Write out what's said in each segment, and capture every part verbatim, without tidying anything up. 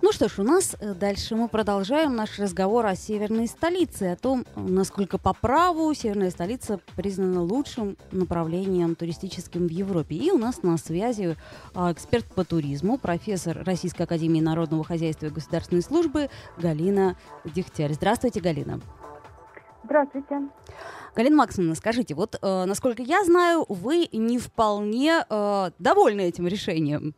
Ну что ж, у нас э, дальше мы продолжаем наш разговор о северной столице, о том, насколько по праву северная столица признана лучшим направлением туристическим в Европе. И у нас на связи э, эксперт по туризму, профессор Российской академии народного хозяйства и государственной службы Галина Дегтярь. Здравствуйте, Галина. Здравствуйте. Галина Максимовна, скажите, вот э, насколько я знаю, вы не вполне э, довольны этим решением.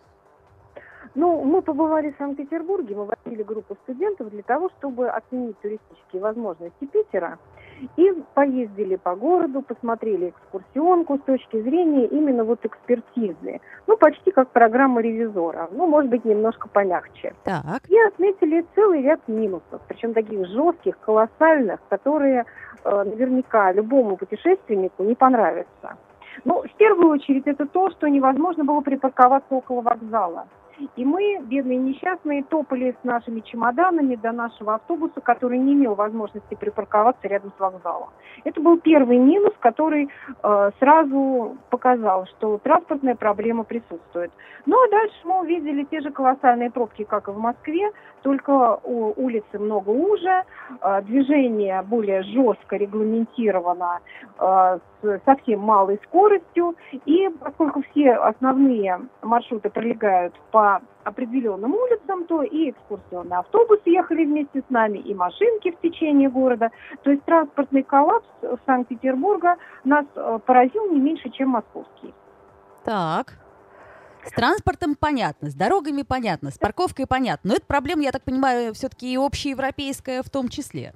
Ну, мы побывали в Санкт-Петербурге, мы возили группу студентов для того, чтобы оценить туристические возможности Питера. И поездили по городу, посмотрели экскурсионку с точки зрения именно вот экспертизы. Ну, почти как программа ревизора, ну, может быть, немножко помягче. Так. И отметили целый ряд минусов, причем таких жестких, колоссальных, которые э, наверняка любому путешественнику не понравятся. Ну, в первую очередь, это то, что невозможно было припарковаться около вокзала. И мы, бедные несчастные, топали с нашими чемоданами до нашего автобуса, который не имел возможности припарковаться рядом с вокзалом. Это был первый минус, который э, сразу показал, что транспортная проблема присутствует. Ну а дальше мы увидели те же колоссальные пробки, как и в Москве, только у улицы много уже, э, движение более жестко регламентировано, э, с совсем малой скоростью. И поскольку все основные маршруты пролегают по определенным улицам, то и экскурсионные автобусы ехали вместе с нами, и машинки в течение города. То есть транспортный коллапс в Санкт-Петербурге нас поразил не меньше, чем московский. Так. С транспортом понятно, с дорогами понятно, с парковкой понятно. Но эта проблема, я так понимаю, все-таки и общеевропейская в том числе.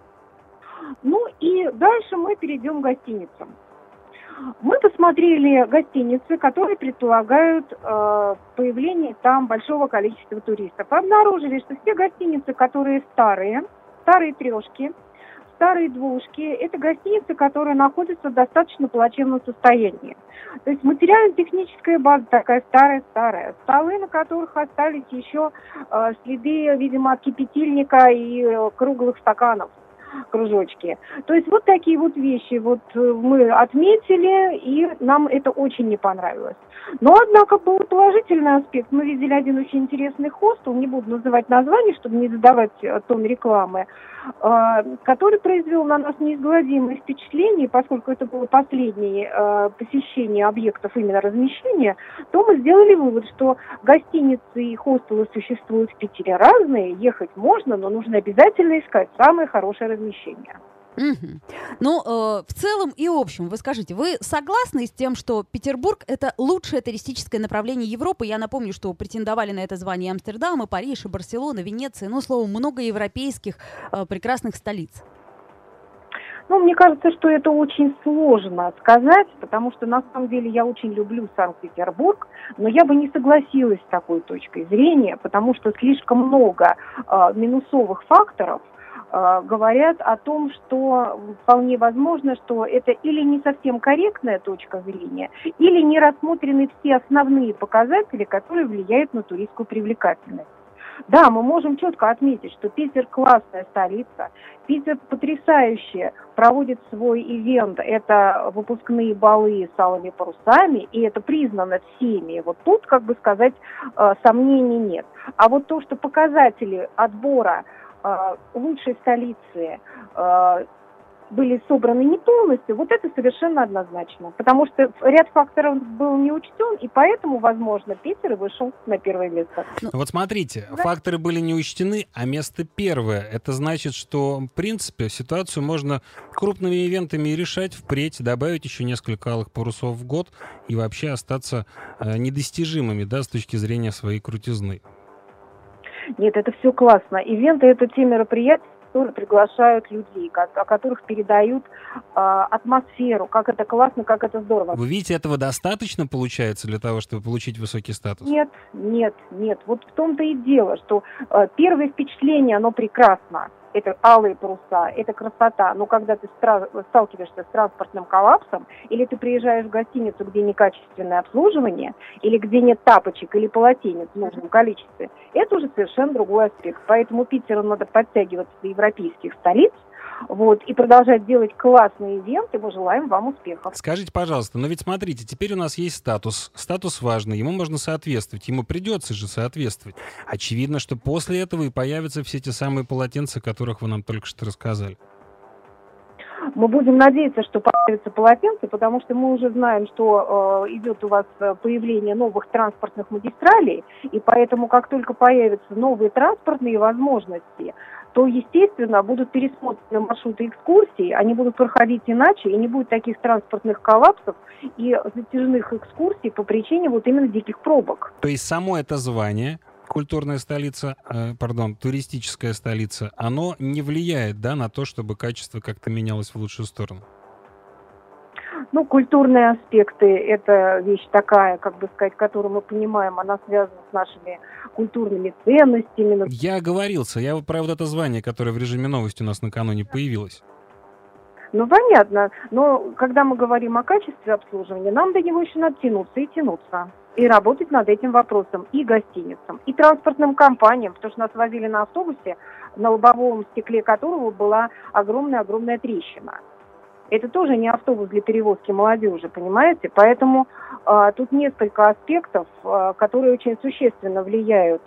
Ну и дальше мы перейдем к гостиницам. Мы посмотрели гостиницы, которые предполагают э, появление там большого количества туристов. Обнаружили, что все гостиницы, которые старые, старые трешки, старые двушки, это гостиницы, которые находятся в достаточно плачевном состоянии. То есть материально-техническая база такая старая-старая. Столы, на которых остались еще э, следы, видимо, от кипятильника и э, круглых стаканов. Кружочки. То есть вот такие вот вещи вот мы отметили, и нам это очень не понравилось. Но, однако, был положительный аспект. Мы видели один очень интересный хостел, не буду называть название, чтобы не задавать тон рекламы, который произвел на нас неизгладимое впечатление, поскольку это было последнее посещение объектов именно размещения, то мы сделали вывод, что гостиницы и хостелы существуют в Питере разные, ехать можно, но нужно обязательно искать самое хорошее размещение. Угу. Ну, э, в целом и общем, вы скажите, вы согласны с тем, что Петербург — это лучшее туристическое направление Европы? Я напомню, что претендовали на это звание Амстердам, и Париж, и Барселона, Венеция, ну, словом, много европейских э, прекрасных столиц. Ну, мне кажется, что это очень сложно сказать, потому что, на самом деле, я очень люблю Санкт-Петербург, но я бы не согласилась с такой точкой зрения, потому что слишком много э, минусовых факторов говорят о том, что вполне возможно, что это или не совсем корректная точка зрения, или не рассмотрены все основные показатели, которые влияют на туристскую привлекательность. Да, мы можем четко отметить, что Питер классная столица, Питер потрясающе проводит свой ивент, это выпускные балы с алыми парусами, и это признано всеми. Вот тут, как бы сказать, сомнений нет. А вот то, что показатели отбора лучшей столицы э, были собраны не полностью, вот это совершенно однозначно. Потому что ряд факторов был не учтен, и поэтому, возможно, Питер вышел на первое место. Вот смотрите, да. Факторы были не учтены, а место первое. Это значит, что, в принципе, ситуацию можно крупными ивентами решать впредь, добавить еще несколько алых парусов в год и вообще остаться э, недостижимыми, да, с точки зрения своей крутизны. Нет, это все классно. Ивенты — это те мероприятия, которые приглашают людей, о которых передают э, атмосферу, как это классно, как это здорово. Вы видите, этого достаточно получается для того, чтобы получить высокий статус? Нет, нет, нет. Вот в том-то и дело, что э, первое впечатление, оно прекрасно. Это алые паруса, это красота. Но когда ты сталкиваешься с транспортным коллапсом, или ты приезжаешь в гостиницу, где некачественное обслуживание, или где нет тапочек или полотенец в нужном количестве, это уже совершенно другой аспект. Поэтому Питеру надо подтягиваться до европейских столиц, Вот, и продолжать делать классные ивенты. Мы желаем вам успехов. Скажите, пожалуйста, но ведь смотрите, теперь у нас есть статус. Статус важный, ему можно соответствовать, ему придется же соответствовать. Очевидно, что после этого и появятся все те самые полотенца, о которых вы нам только что рассказали. Мы будем надеяться, что появятся полотенца, потому что мы уже знаем, что э, идет у вас появление новых транспортных магистралей, и поэтому, как только появятся новые транспортные возможности, то, естественно, будут пересмотрены маршруты экскурсий, они будут проходить иначе, и не будет таких транспортных коллапсов и затяжных экскурсий по причине вот именно диких пробок. То есть само это звание, культурная столица, э, пардон, туристическая столица, оно не влияет, да, на то, чтобы качество как-то менялось в лучшую сторону? Ну, культурные аспекты – это вещь такая, как бы сказать, которую мы понимаем, она связана с нашими культурными ценностями. Я оговорился, я про вот это звание, которое в режиме новости у нас накануне появилось. Ну, понятно, но когда мы говорим о качестве обслуживания, нам до него еще надо тянуться и тянуться. И работать над этим вопросом и гостиницам, и транспортным компаниям, потому что нас возили на автобусе, на лобовом стекле которого была огромная-огромная трещина. Это тоже не автобус для перевозки молодежи, понимаете? Поэтому э, тут несколько аспектов, э, которые очень существенно влияют.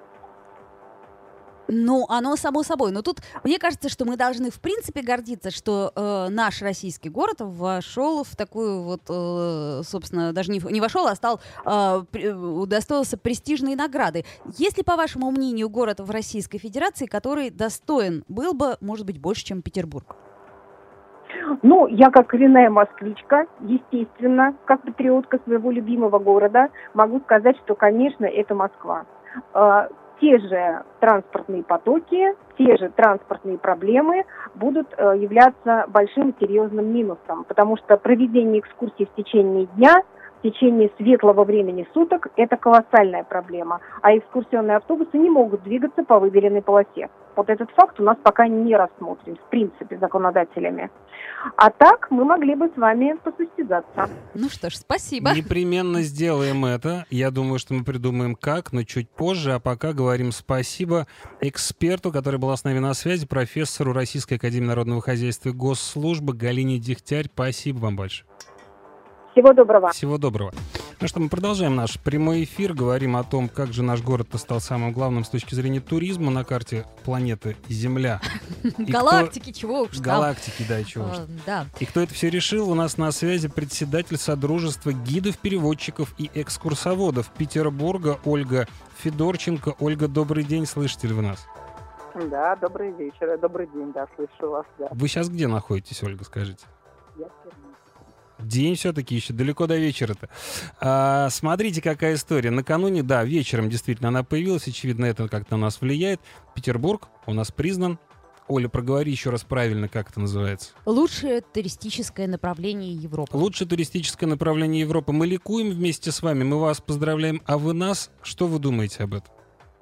Ну, оно само собой. Но тут, мне кажется, что мы должны, в принципе, гордиться, что э, наш российский город вошел в такую вот, э, собственно, даже не, не вошел, а стал, э, при, удостоился престижной награды. Есть ли, по вашему мнению, город в Российской Федерации, который достоин был бы, может быть, больше, чем Петербург? Ну, я как коренная москвичка, естественно, как патриотка своего любимого города, могу сказать, что, конечно, это Москва. Э, Те же транспортные потоки, те же транспортные проблемы будут э, являться большим серьезным минусом, потому что проведение экскурсий в течение дня, в течение светлого времени суток – это колоссальная проблема, а экскурсионные автобусы не могут двигаться по выделенной полосе. Вот этот факт у нас пока не рассмотрен, в принципе, законодателями. А так мы могли бы с вами посостязаться. Ну что ж, спасибо. Непременно сделаем это. Я думаю, что мы придумаем как, но чуть позже. А пока говорим спасибо эксперту, который была с нами на связи, профессору Российской академии народного хозяйства и госслужбы Галине Дегтярь. Спасибо вам большое. Всего доброго. Всего доброго. Ну что, мы продолжаем наш прямой эфир. Говорим о том, как же наш город-то стал самым главным с точки зрения туризма на карте планеты Земля. Галактики, чего уж там. Галактики, да, чего уж. Да. И кто это все решил? У нас на связи председатель Содружества гидов, переводчиков и экскурсоводов Петербурга Ольга Федорченко. Ольга, добрый день, слышите ли вы нас? Да, добрый вечер, добрый день, да, слышу вас, да. Вы сейчас где находитесь, Ольга, скажите? Я в Перми. День все-таки, еще далеко до вечера-то. А, смотрите, какая история. Накануне, да, вечером действительно она появилась. Очевидно, это как-то на нас влияет. Петербург у нас признан. Оля, проговори еще раз правильно, как это называется. Лучшее туристическое направление Европы. Лучшее туристическое направление Европы. Мы ликуем вместе с вами, мы вас поздравляем. А вы нас? Что вы думаете об этом?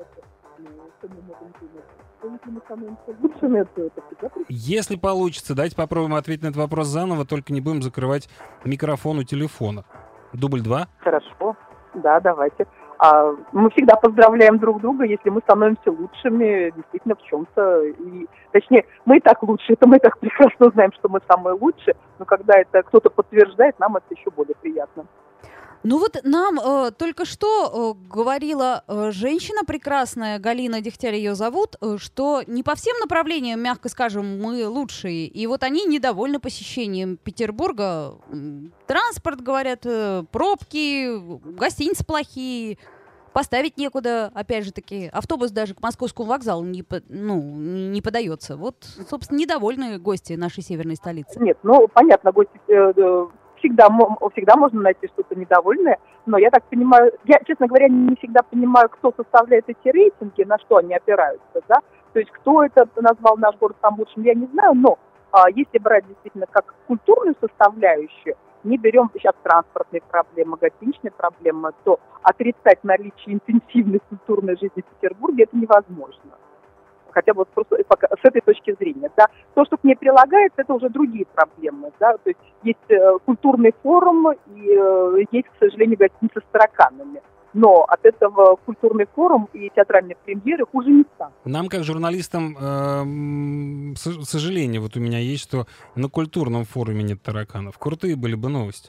Если получится, давайте попробуем ответить на этот вопрос заново, только не будем закрывать микрофон у телефона. Дубль два. Хорошо, да, давайте. А, мы всегда поздравляем друг друга, если мы становимся лучшими, действительно, в чем-то. И, точнее, мы и так лучше, это мы и так прекрасно знаем, что мы самые лучшие, но когда это кто-то подтверждает, нам это еще более приятно. Ну вот нам э, только что э, говорила э, женщина прекрасная, Галина Дегтярь ее зовут, э, что не по всем направлениям, мягко скажем, мы лучшие. И вот они недовольны посещением Петербурга. Транспорт, говорят, э, пробки, гостиницы плохие, поставить некуда. Опять же таки, автобус даже к московскому вокзалу не, по, ну, не подается. Вот, собственно, недовольны гости нашей северной столицы. Нет, ну, понятно, гости... Э, э... Всегда, всегда можно найти что-то недовольное, но я так понимаю, я, честно говоря, не всегда понимаю, кто составляет эти рейтинги, на что они опираются, да, то есть кто это назвал наш город самым лучшим, я не знаю, но а, если брать действительно как культурную составляющую, не берем сейчас транспортные проблемы, гостиничные проблемы, то отрицать наличие интенсивной культурной жизни в Петербурге это невозможно. Хотя бы просто с этой точки зрения, да. То, что к ней прилагается, это уже другие проблемы, да. То есть есть э, культурный форум и э, есть, к сожалению, гостиницы с тараканами. но от этого культурный форум и театральные премьеры хуже не станут. Нам, как журналистам, э, сожаление вот у меня есть, что на культурном форуме нет тараканов. Крутые были бы новости.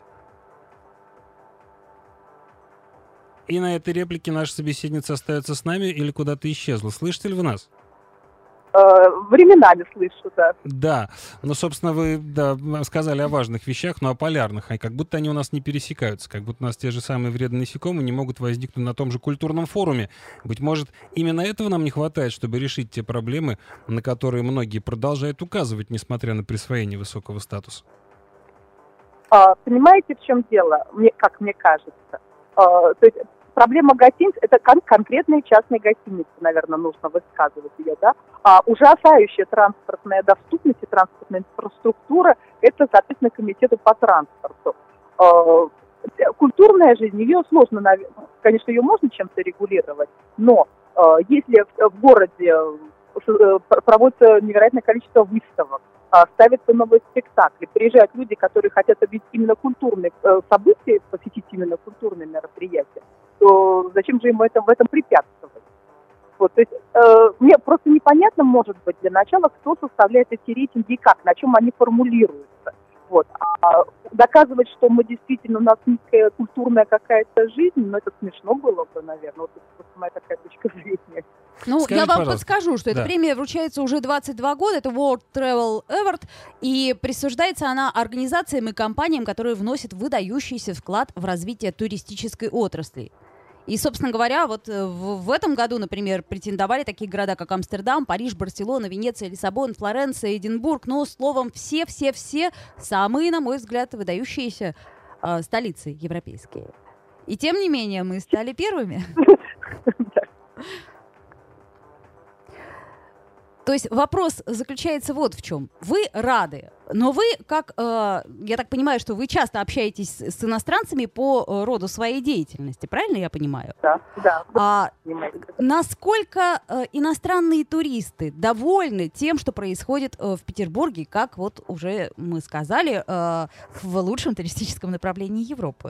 И на этой реплике наша собеседница остается с нами или куда-то исчезла. Слышите ли вы нас? Временами слышу, да. Да, ну, собственно, вы да, сказали о важных вещах, но о полярных, а как будто они у нас не пересекаются, как будто у нас те же самые вредные насекомые не могут возникнуть на том же культурном форуме. Быть может, именно этого нам не хватает, чтобы решить те проблемы, на которые многие продолжают указывать, несмотря на присвоение высокого статуса. А, понимаете, в чем дело, мне, как мне кажется? А, то есть проблема гостиниц – это кон- конкретные частные гостиницы, наверное, нужно высказывать ее, да? А ужасающая транспортная доступность и транспортная инфраструктура – это, соответственно, комитету по транспорту. А, культурная жизнь, ее сложно, конечно, ее можно чем-то регулировать, но а, если в, в городе проводится невероятное количество выставок, ставятся новые спектакли, приезжают люди, которые хотят объявить именно культурные события, посетить именно культурные мероприятия, то зачем же им это, в этом препятствовать? Вот, то есть, э, мне просто непонятно, может быть, для начала, кто составляет эти рейтинги и как, на чем они формулируются. Вот. А доказывать, что мы действительно, у нас низкая культурная какая-то жизнь, ну, это смешно было бы, наверное. Вот это просто моя такая точка зрения. Ну, Скажите, я вам пожалуйста. подскажу, что да. эта премия вручается уже двадцать два года, это World Travel Award, и присуждается она организациям и компаниям, которые вносят выдающийся вклад в развитие туристической отрасли. И, собственно говоря, вот в, в этом году, например, претендовали такие города, как Амстердам, Париж, Барселона, Венеция, Лиссабон, Флоренция, Эдинбург. Но, словом, все-все-все самые, на мой взгляд, выдающиеся э, столицы европейские. И тем не менее, мы стали первыми. То есть вопрос заключается вот в чем. Вы рады, но вы, как, э, я так понимаю, что вы часто общаетесь с, с иностранцами по э, роду своей деятельности, правильно я понимаю? Да, да. А насколько э, иностранные туристы довольны тем, что происходит э, в Петербурге, как вот уже мы сказали, э, в лучшем туристическом направлении Европы?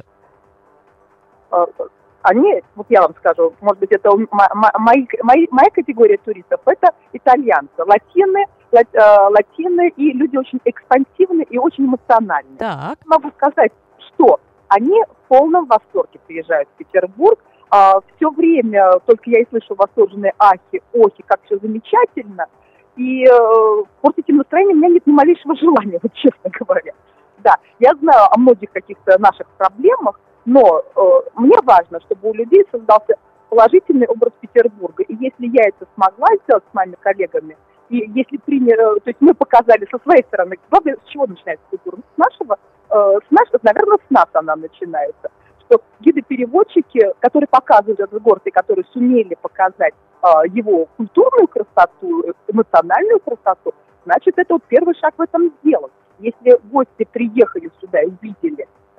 Они, вот я вам скажу, может быть, это мои, мои, моя категория туристов, это итальянцы, латины, латины и люди очень экспансивные и очень эмоциональные. Так. Могу сказать, что они в полном восторге приезжают в Петербург. А, все время только я и слышу восторженные ахи, охи, как все замечательно. И э, портить им настроение у меня нет ни малейшего желания, вот честно говоря. Да, я знаю о многих каких-то наших проблемах, но э, мне важно, чтобы у людей создался положительный образ Петербурга. И если я это смогла сделать с моими коллегами, и если пример, то есть мы показали со своей стороны, главное, с чего начинается культура? С нашего, э, с нашего, наверное, с нас она начинается. Что гиды-переводчики, которые показывают этот город и которые сумели показать э, его культурную красоту, эмоциональную красоту, значит, это вот первый шаг в этом сделан. Если гости приехали сюда и увидели э,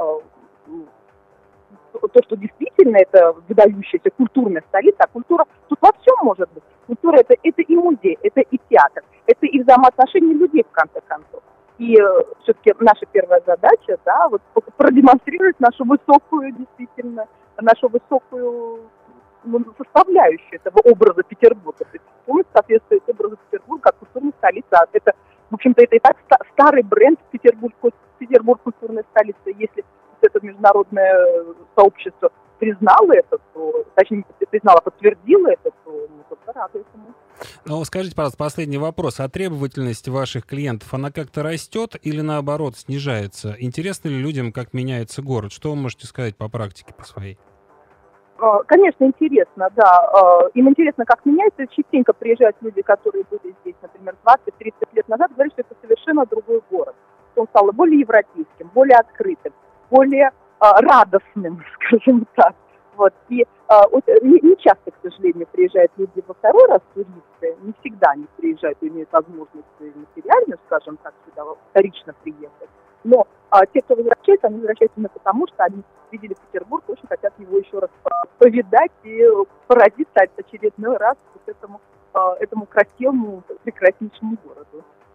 то, что действительно это выдающаяся культурная столица, а культура тут во всем может быть. Культура это, это и музей, это и театр, это и взаимоотношения людей в конце концов. И э, все-таки наша первая задача, да, вот продемонстрировать нашу высокую, действительно, нашу высокую ну, составляющую этого образа Петербурга. То есть полностью соответствует образу Петербурга как культурной столицы. А это, в общем-то, это и так старый бренд Петербург, Петербург культурная столица. Если это международное сообщество признало это, то, точнее, признало, подтвердило это, то мы только рады этому. Ну, скажите, пожалуйста, последний вопрос. А требовательность ваших клиентов, она как-то растет или, наоборот, снижается? Интересно ли людям, как меняется город? Что вы можете сказать по практике, по своей? Конечно, интересно, да. Им интересно, как меняется. Частенько приезжают люди, которые были здесь, например, двадцать-тридцать лет назад, говорят, что это совершенно другой город. Он стал более европейским, более открытым, более а, радостным, скажем так. Вот. И а, вот, не, не часто, к сожалению, приезжают люди во второй раз туристы. Не всегда они приезжают и имеют возможность материально, скажем так, сюда вторично приехать. Но а, те, кто возвращается, они возвращаются именно потому, что они видели Петербург, очень хотят его еще раз повидать и поразиться очередной раз вот этому, а, этому красивому, прекраснейшему городу.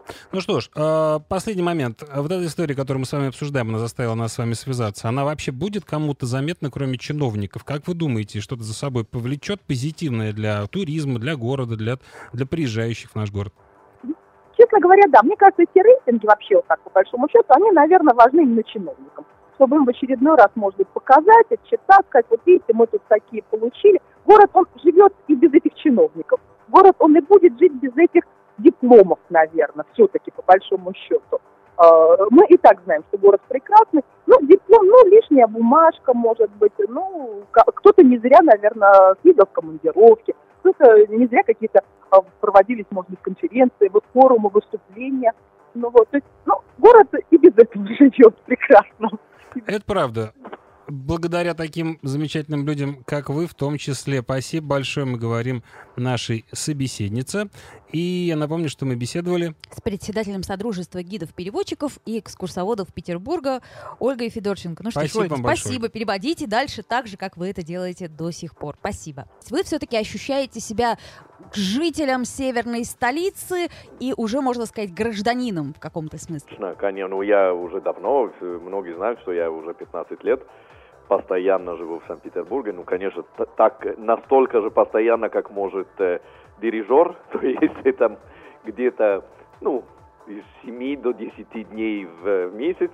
Ну что ж, последний момент. Вот эта история, которую мы с вами обсуждаем, она заставила нас с вами связаться, она вообще будет кому-то заметна, кроме чиновников? Как вы думаете, что-то за собой повлечет позитивное для туризма, для города, для, для приезжающих в наш город? Честно говоря, да. Мне кажется, эти рейтинги вообще, вот так, по большому счету, они, наверное, важны именно чиновникам. Чтобы им в очередной раз, может быть, показать, отчитать, сказать, вот видите, мы тут такие получили. Город, он живет и без этих чиновников. Город, он и будет жить без этих дипломов, наверное, все-таки, по большому счету. Мы и так знаем, что город прекрасный. Ну, диплом, ну, лишняя бумажка, может быть. Ну, кто-то не зря, наверное, съездил в командировки. Кто-то не зря какие-то проводились, может быть, конференции, вот форумы, выступления. Ну, вот, то есть, ну, город и без этого живет прекрасно. Это правда. Благодаря таким замечательным людям, как вы, в том числе. Спасибо большое, мы говорим нашей собеседнице. И я напомню, что мы беседовали с председателем Содружества гидов-переводчиков и экскурсоводов Петербурга Ольгой Федорченко. Ну что спасибо, ж, Ольга, спасибо. Переводите дальше так же, как вы это делаете до сих пор. Спасибо. Вы все-таки ощущаете себя жителем северной столицы и уже, можно сказать, гражданином в каком-то смысле? Конечно, ну я уже давно, многие знают, что я уже пятнадцать лет постоянно живу в Санкт-Петербурге. Ну, конечно, так настолько же постоянно, как может э, дирижер. То есть это где-то, ну, из семи до десяти дней в, в месяц.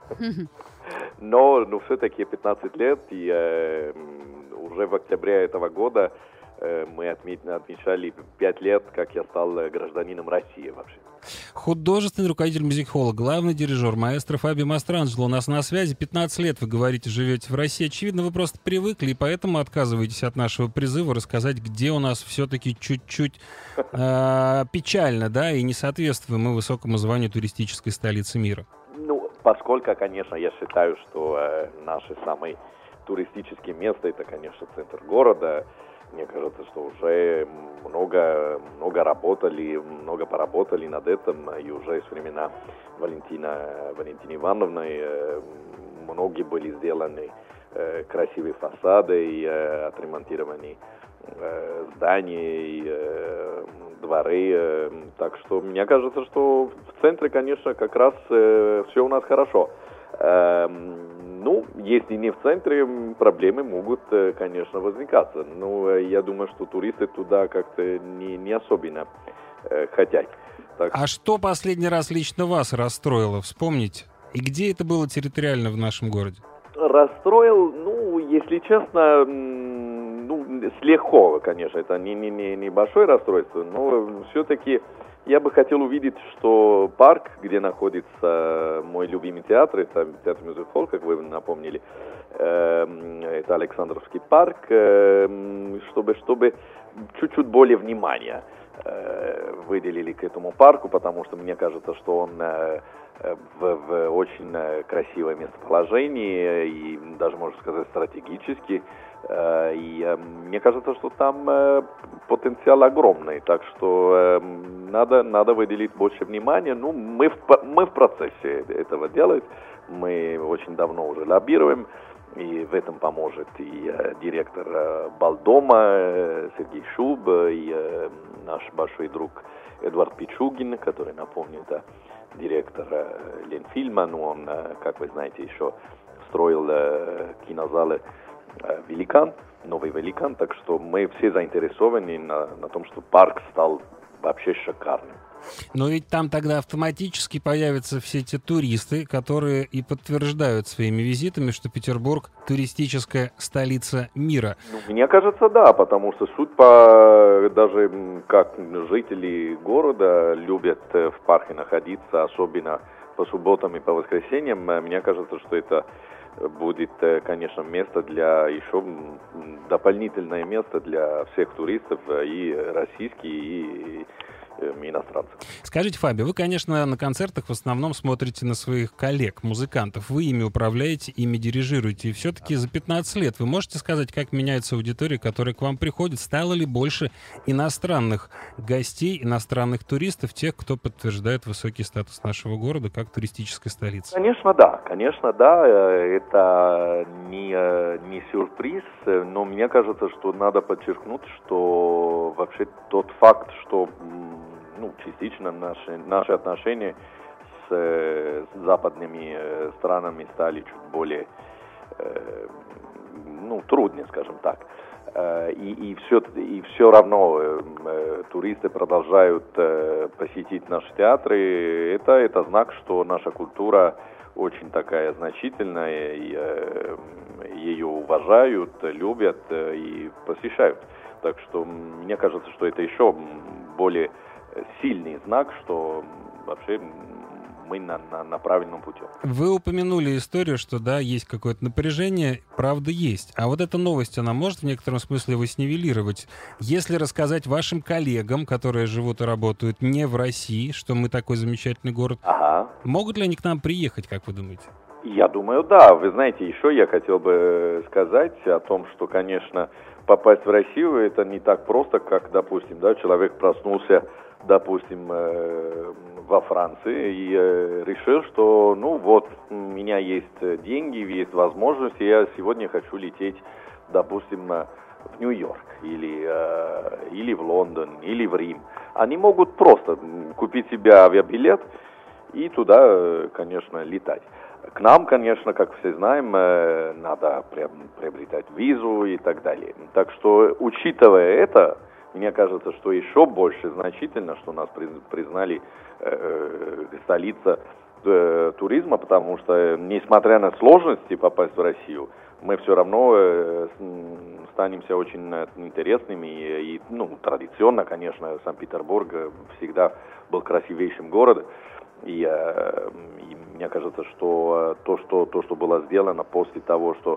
Но, ну, все-таки пятнадцать лет, и э, уже в октябре этого года э, мы отметили, отмечали пять лет, как я стал гражданином России вообще. Художественный руководитель мюзик-холла, главный дирижер, маэстро Фабио Мастранджело у нас на связи. пятнадцать лет, вы говорите, живете в России. Очевидно, вы просто привыкли, и поэтому отказываетесь от нашего призыва рассказать, где у нас все-таки чуть-чуть э, печально, да, и не соответствуем мы высокому званию туристической столицы мира. Ну, поскольку, конечно, я считаю, что э, наше самое туристическое место, это, конечно, центр города. Мне кажется, что уже много, много работали, много поработали над этим, и уже с времена Валентина, Валентины Ивановны многие были сделаны красивые фасады, и отремонтированы здания, и дворы. Так что мне кажется, что в центре, конечно, как раз все у нас хорошо. Ну, если не в центре, проблемы могут, конечно, возникать. Но я думаю, что туристы туда как-то не, не особенно э, хотят. Так... А что последний раз лично вас расстроило? Вспомните. И где это было территориально в нашем городе? Расстроил, ну, если честно, ну, слегка, конечно. Это не, не, не, не большое расстройство, но все-таки... Я бы хотел увидеть, что парк, где находится мой любимый театр, это театр мюзик-холл, как вы напомнили, это Александровский парк, чтобы, чтобы чуть-чуть более внимания выделили к этому парку, потому что мне кажется, что он в, в очень красивое местоположение и даже, можно сказать, стратегически. И мне кажется, что там потенциал огромный, так что надо, надо выделить больше внимания. Ну, мы в, мы в процессе этого делать, мы очень давно уже лоббируем, и в этом поможет и директор Балдома Сергей Шуб, и наш большой друг Эдуард Пичугин, который, напомню, это директор Ленфильма, но он, как вы знаете, еще строил кинозалы «Великан», новый «Великан», так что мы все заинтересованы на, на том, что парк стал вообще шикарным. Но ведь там тогда автоматически появятся все те туристы, которые и подтверждают своими визитами, что Петербург — туристическая столица мира. Ну, мне кажется, да, потому что суть по... даже как жители города любят в парке находиться, особенно по субботам и по воскресеньям. Мне кажется, что это будет, конечно, место для еще дополнительное место для всех туристов, и российских, и иностранцев. Скажите, Фабио, вы, конечно, на концертах в основном смотрите на своих коллег, музыкантов. Вы ими управляете, ими дирижируете. И все-таки за пятнадцать лет вы можете сказать, как меняется аудитория, которая к вам приходит? Стало ли больше иностранных гостей, иностранных туристов, тех, кто подтверждает высокий статус нашего города как туристической столицы? Конечно, да. Конечно, да. Это не, не сюрприз, но мне кажется, что надо подчеркнуть, что вообще тот факт, что ну, частично наши, наши отношения с, с западными странами стали чуть более, ну, труднее, скажем так. И, и, все, и все равно э, туристы продолжают э, посетить наши театры. Это, это знак, что наша культура очень такая значительная, и э, ее уважают, любят э, и посещают. Так что мне кажется, что это еще более сильный знак, что вообще мы на, на, на правильном пути. Вы упомянули историю, что да, есть какое-то напряжение, правда есть. А вот эта новость, она может в некотором смысле его снивелировать. Если рассказать вашим коллегам, которые живут и работают не в России, что мы такой замечательный город, ага. Могут ли они к нам приехать, как вы думаете? Я думаю, да. Вы знаете, еще я хотел бы сказать о том, что, конечно, попасть в Россию это не так просто, как, допустим, да, человек проснулся, допустим, э, во Франции и э, решил, что, ну вот, у меня есть деньги, есть возможность, и я сегодня хочу лететь, допустим, в Нью-Йорк или, э, или в Лондон, или в Рим. Они могут просто купить себе авиабилет и туда, конечно, летать. К нам, конечно, как все знаем, надо приобретать визу и так далее. Так что, учитывая это, мне кажется, что еще больше значительно, что нас признали э, столица э, туризма, потому что, несмотря на сложности попасть в Россию, мы все равно э, станемся очень интересными. И, и, ну, традиционно, конечно, Санкт-Петербург всегда был красивейшим городом. И, э, и мне кажется, что то, что то, что было сделано после того, что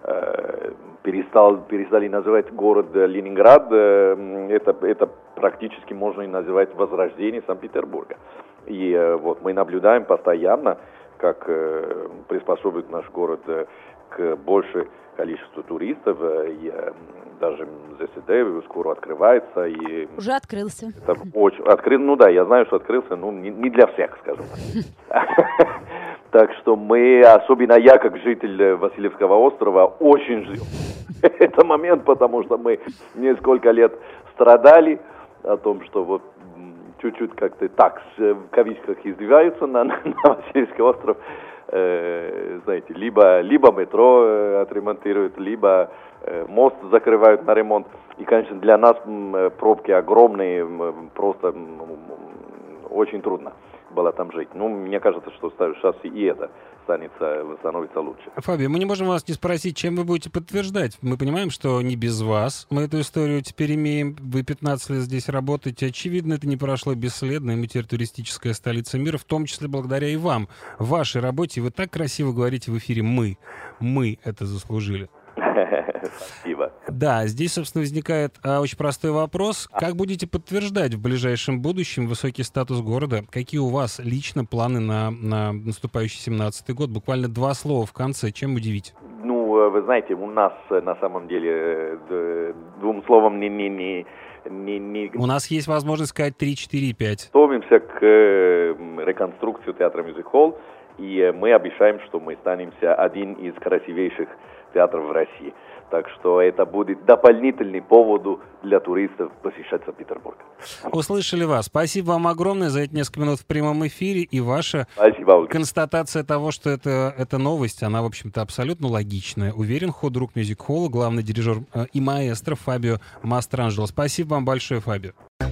э, перестал, перестали называть город Ленинград, э, это, это практически можно и называть возрождение Санкт-Петербурга. И э, вот мы наблюдаем постоянно, как э, приспособит наш город э, к большему количеству туристов. Э, и, э, даже ЗСД скоро открывается. И уже открылся. Это очень, откры, ну да, я знаю, что открылся, но не, не для всех, скажем так. Так что мы, особенно я, как житель Васильевского острова, очень ждем этот момент, потому что мы несколько лет страдали о том, что вот чуть-чуть как-то так, в кавичках, издеваются на, на Васильевский остров. Э, знаете, либо, либо метро э, отремонтируют, либо э, мост закрывают на ремонт. И, конечно, для нас э, пробки огромные, э, просто э, очень трудно было там жить. Ну, мне кажется, что сейчас и это станется, становится лучше. Фабио, мы не можем вас не спросить, чем вы будете подтверждать. Мы понимаем, что не без вас мы эту историю теперь имеем. Вы пятнадцать лет здесь работаете. Очевидно, это не прошло бесследно, и мы теперь туристическая столица мира, в том числе благодаря и вам, вашей работе. Вы так красиво говорите в эфире «мы». Мы это заслужили. Спасибо. Да, здесь, собственно, возникает а, очень простой вопрос. Как будете подтверждать в ближайшем будущем высокий статус города? Какие у вас лично планы на, на наступающий семнадцатый год? Буквально два слова в конце. Чем удивить? Ну, вы знаете, у нас на самом деле двум словом не... не, не Не, не... У нас есть возможность сказать три, четыре, пять. Готовимся к э, реконструкции театра Мюзик-холл, и мы обещаем, что мы станемся один из красивейших театров в России. Так что это будет дополнительный повод для туристов посещать Санкт-Петербург. Услышали вас. Спасибо вам огромное за эти несколько минут в прямом эфире. И ваша Спасибо, констатация того, что это, это новость, она, в общем-то, абсолютно логичная. Уверен, худрук Мюзик-холла, главный дирижер э, и маэстро Фабио Мастранджело. Спасибо вам большое, Фабио.